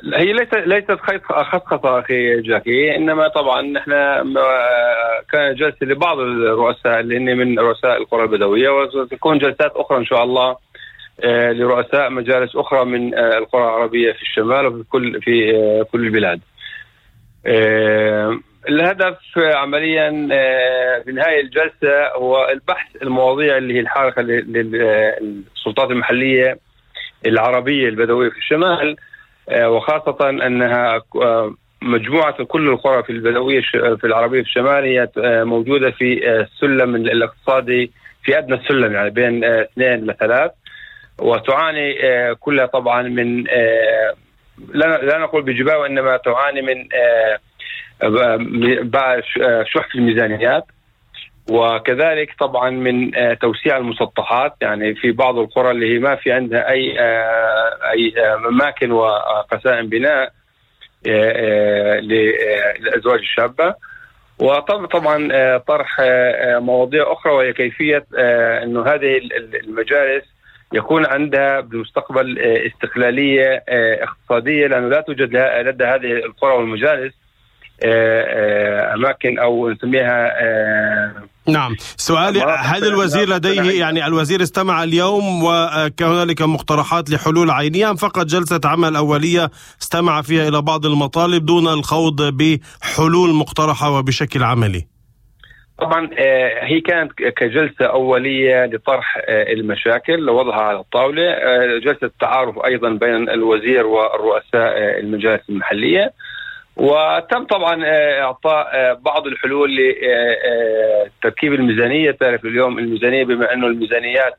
هي ليست خطة أخي جاكي، إنما طبعا نحن كان جلسة لبعض الرؤساء اللي هن من رؤساء القرى البدوية، وستكون جلسات أخرى إن شاء الله لرؤساء مجالس أخرى من القرى العربية في الشمال وفي كل البلاد. الهدف عمليا في نهاية الجلسة هو البحث المواضيع اللي هي الحارقة للسلطات المحلية العربية البدوية في الشمال، وخاصة أنها مجموعة كل القرى في البدوية في العربية في الشمال هي موجودة في السلم الاقتصادي في أدنى السلم، يعني بين 2 ل 3، وتعاني كلها طبعا من لا نقول بجباوة، إنما تعاني من شح في الميزانيات، وكذلك طبعا من توسيع المسطحات. يعني في بعض القرى اللي هي ما في عندها أي أماكن وقسائم بناء للأزواج الشابة، وطبعا طرح مواضيع أخرى، وهي كيفية أنه هذه المجالس يكون عندها بالمستقبل استقلالية اقتصادية، لأنه لا توجد لدى هذه القرى والمجالس أماكن أو نسميها نعم. سؤالي، هل الوزير لديه، يعني الوزير استمع اليوم وكذلك مقترحات لحلول عينية، أم فقط جلسة عمل أولية استمع فيها إلى بعض المطالب دون الخوض بحلول مقترحة وبشكل عملي؟ طبعا هي كانت كجلسة أولية لطرح المشاكل ووضعها على الطاولة، جلسة تعارف أيضا بين الوزير والرؤساء المجالس المحلية، وتم طبعا إعطاء بعض الحلول لتركيب الميزانية. تعرف اليوم الميزانية بما أنه الميزانيات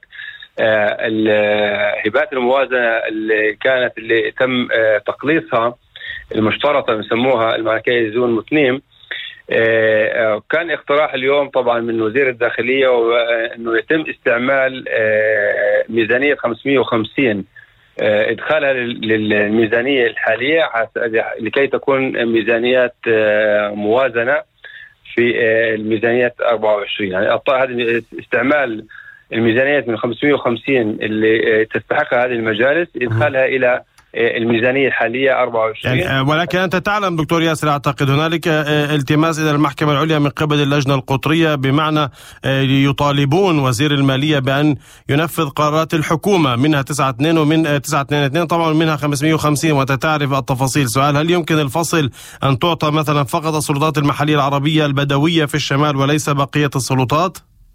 الهبات الموازنة اللي تم تقليصها المشترطة بنسموها الملكية زون متنيم، كان اقتراح اليوم طبعا من وزير الداخلية أنه يتم استعمال ميزانية 550 إدخالها للميزانية الحالية لكي تكون ميزانيات موازنة في الميزانيات 24. يعني هذا استعمال الميزانيات من 550 اللي تستحقها هذه المجالس إدخالها إلى الميزانية الحالية 24. يعني ولكن أنت تعلم دكتور ياسر، أعتقد هنالك التماس إلى المحكمة العليا من قبل اللجنة القطرية، بمعنى يطالبون وزير المالية بأن ينفذ قرارات الحكومة، منها 9.2 ومن 9.2 طبعا منها 550، وتتعرف التفاصيل. سؤال: هل يمكن الفصل أن تعطى مثلا فقط السلطات المحلية العربية البدوية في الشمال وليس بقية السلطات؟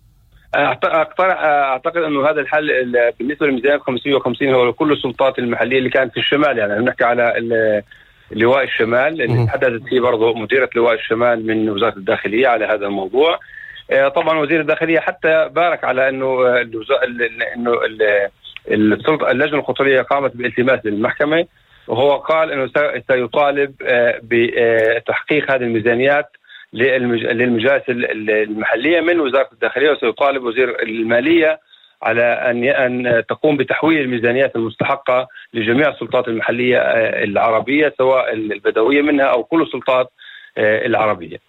أعتقد أنه هذا الحل بالنسبة للميزانية 550 هو لكل السلطات المحلية اللي كانت في الشمال. يعني نحكي على لواء الشمال اللي تحدثت فيه برضه مديرة لواء الشمال من وزارة الداخلية على هذا الموضوع. طبعا وزير الداخلية حتى بارك على أنه اللجنة القطرية قامت بالالتماس للمحكمة، وهو قال أنه سيطالب بتحقيق هذه الميزانيات للمجالس المحلية من وزارة الداخلية، وسيطالب وزير المالية على أن تقوم بتحويل الميزانيات المستحقة لجميع السلطات المحلية العربية، سواء البدوية منها أو كل السلطات العربية.